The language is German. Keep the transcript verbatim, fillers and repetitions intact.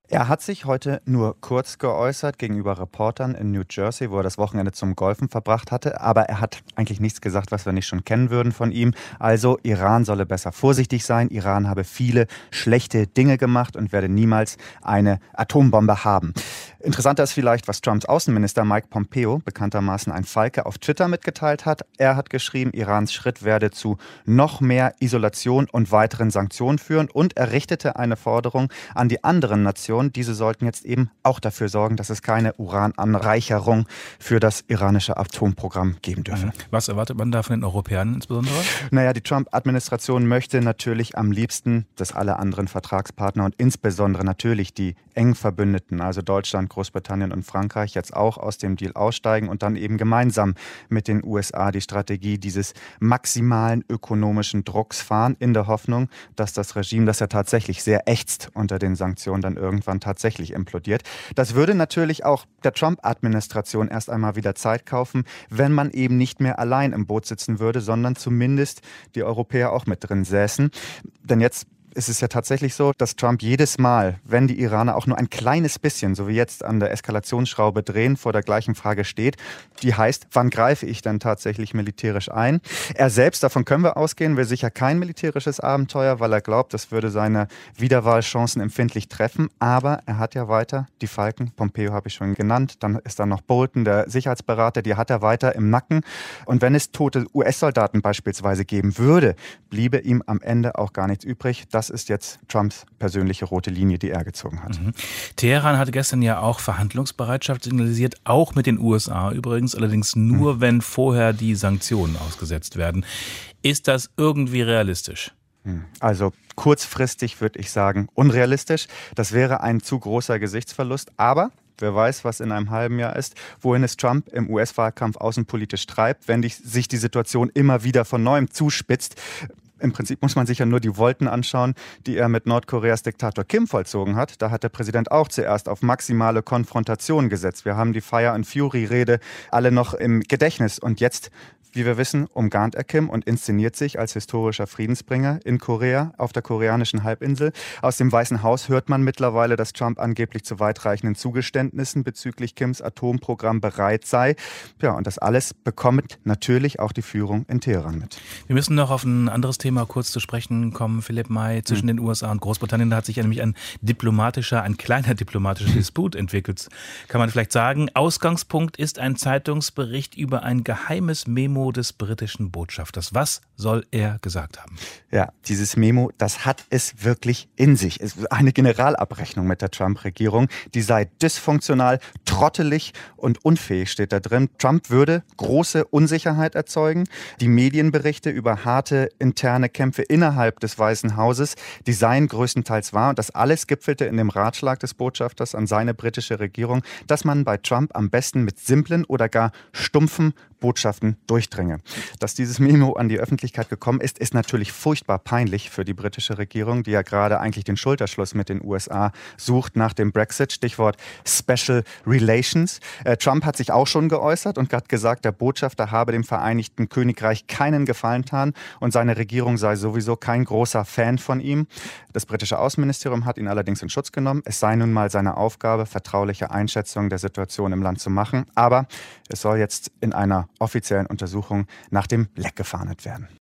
Er hat sich heute nur kurz geäußert gegenüber Reportern in New Jersey, wo er das Wochenende zum Golfen verbracht hatte. Aber er hat eigentlich nichts gesagt, was wir nicht schon kennen würden von ihm. Also Iran solle besser vorsichtig sein. Iran habe viele schlechte Dinge gemacht und werde niemals eine Atombombe haben. Interessanter ist vielleicht, was Trumps Außenminister Mike Pompeo, bekanntermaßen ein Falke, auf Twitter mitgeteilt hat. Er hat geschrieben, Irans Schritt werde zu noch mehr Isolation und weiteren Sanktionen führen. Und er richtete eine Forderung an die anderen Nationen. Diese sollten jetzt eben auch dafür sorgen, dass es keine Urananreicherung für das iranische Atomprogramm geben dürfe. Was erwartet man da von den Europäern insbesondere? Naja, die Trump-Administration möchte natürlich am liebsten, dass alle anderen Vertragspartner und insbesondere natürlich die eng Verbündeten, also Deutschland, Großbritannien und Frankreich, jetzt auch aus dem Deal aussteigen und dann eben gemeinsam mit den U S A die Strategie dieses maximalen ökonomischen Drucks fahren, in der Hoffnung, dass das Regime, das ja tatsächlich sehr ächzt unter den Sanktionen, dann irgendwann tatsächlich implodiert. Das würde natürlich auch der Trump-Administration erst einmal wieder Zeit kaufen, wenn man eben nicht mehr allein im Boot sitzen würde, sondern zumindest die Europäer auch mit drin säßen. Denn jetzt ist es ja tatsächlich so, dass Trump jedes Mal, wenn die Iraner auch nur ein kleines bisschen, so wie jetzt an der Eskalationsschraube drehen, vor der gleichen Frage steht, die heißt, wann greife ich denn tatsächlich militärisch ein? Er selbst, davon können wir ausgehen, will sicher kein militärisches Abenteuer, weil er glaubt, das würde seine Wiederwahlchancen empfindlich treffen. Aber er hat ja weiter die Falken, Pompeo habe ich schon genannt, dann ist da noch Bolton, der Sicherheitsberater, die hat er weiter im Nacken. Und wenn es tote U S-Soldaten beispielsweise geben würde, bliebe ihm am Ende auch gar nichts übrig. Das ist jetzt Trumps persönliche rote Linie, die er gezogen hat. Mhm. Teheran hatte gestern ja auch Verhandlungsbereitschaft signalisiert, auch mit den U S A übrigens, allerdings nur, mhm. wenn vorher die Sanktionen ausgesetzt werden. Ist das irgendwie realistisch? Also kurzfristig würde ich sagen, unrealistisch. Das wäre ein zu großer Gesichtsverlust, aber wer weiß, was in einem halben Jahr ist, wohin es Trump im U S-Wahlkampf außenpolitisch treibt, wenn die, sich die Situation immer wieder von neuem zuspitzt. Im Prinzip muss man sich ja nur die Wolken anschauen, die er mit Nordkoreas Diktator Kim vollzogen hat. Da hat der Präsident auch zuerst auf maximale Konfrontation gesetzt. Wir haben die Fire and Fury-Rede alle noch im Gedächtnis. Und jetzt, wie wir wissen, umgarnt er Kim und inszeniert sich als historischer Friedensbringer in Korea, auf der koreanischen Halbinsel. Aus dem Weißen Haus hört man mittlerweile, dass Trump angeblich zu weitreichenden Zugeständnissen bezüglich Kims Atomprogramm bereit sei. Ja, und das alles bekommt natürlich auch die Führung in Teheran mit. Wir müssen noch auf ein anderes Thema kurz zu sprechen kommen, Philipp May, zwischen hm. den U S A und Großbritannien. Da hat sich ja nämlich ein diplomatischer, ein kleiner diplomatischer Disput entwickelt, kann man vielleicht sagen. Ausgangspunkt ist ein Zeitungsbericht über ein geheimes Memo des britischen Botschafters. Was soll er gesagt haben? Ja, dieses Memo, das hat es wirklich in sich. Es ist eine Generalabrechnung mit der Trump-Regierung. Die sei dysfunktional, trottelig und unfähig, steht da drin. Trump würde große Unsicherheit erzeugen. Die Medienberichte über harte interne Kämpfe innerhalb des Weißen Hauses, die seien größtenteils wahr. Und das alles gipfelte in dem Ratschlag des Botschafters an seine britische Regierung, dass man bei Trump am besten mit simplen oder gar stumpfen Botschaften durchdringe. Dass dieses Memo an die Öffentlichkeit gekommen ist, ist natürlich furchtbar peinlich für die britische Regierung, die ja gerade eigentlich den Schulterschluss mit den U S A sucht nach dem Brexit. Stichwort Special Relations. Äh, Trump hat sich auch schon geäußert und hat gesagt, der Botschafter habe dem Vereinigten Königreich keinen Gefallen getan und seine Regierung sei sowieso kein großer Fan von ihm. Das britische Außenministerium hat ihn allerdings in Schutz genommen. Es sei nun mal seine Aufgabe, vertrauliche Einschätzungen der Situation im Land zu machen. Aber es soll jetzt in einer offiziellen Untersuchung nach dem Leck gefahndet werden.